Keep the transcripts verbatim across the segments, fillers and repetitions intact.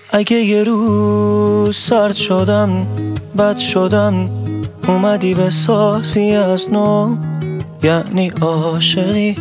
اگه یه روز سرد شدم، بد شدم، اومدی به سازی از نو، یعنی عاشقی،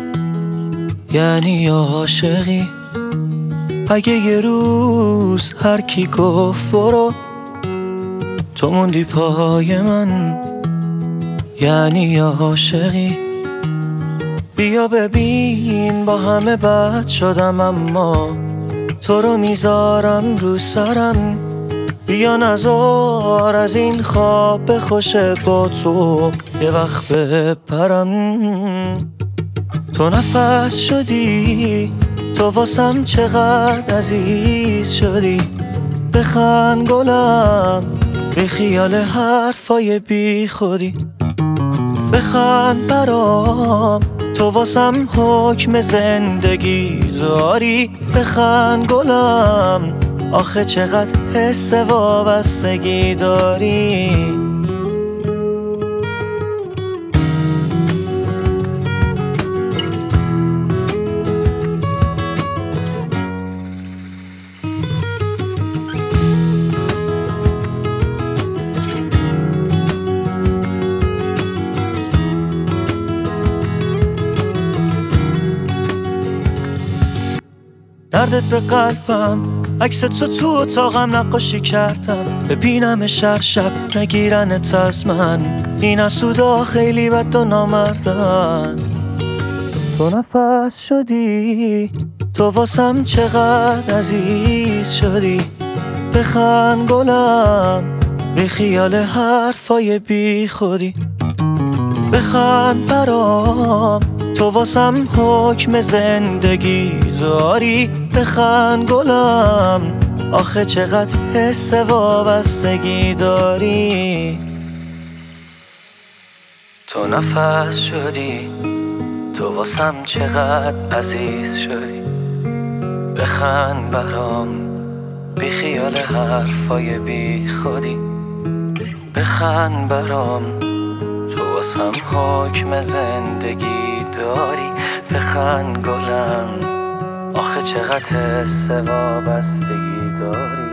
یعنی عاشقی. اگه یه روز هر کی گفت برو، تو موندی پای من، یعنی عاشقی. بیا ببین با همه بد شدم، اما تو رو میذارم رو سرم. بیا نزار از این خواب خوشه، با تو یه وقت بپرم. تو نفس شدی، تو واسم چقدر عزیز شدی. بخند گلم بی خیال حرفای بی خودی. بخند برام، تو واسم حکم زندگی داری. بخند گلم، آخه چقدر حس وابستگی داری. دردت به قلبم، عکس تو تو اتاقم نقاشی کردم. ببینمش هر شب نگیرنت از من، این حسودا خیلی بد و نامردن. تو نفس شدی، تو واسم چقدر عزیز شدی. بخند گلم بی خیال حرفای بی خودی. بخند برام، تو واسم حکم زندگی داری. بخند گلم، آخه چقدر حس وابستگی داری. تو نفس شدی، تو واسم چقدر عزیز شدی. بخند برام بی خیال حرفای بی خودی. بخند برام، تو واسم حکم زندگی داری. بخند گلم، آخه چقدر حس وابستگی داری.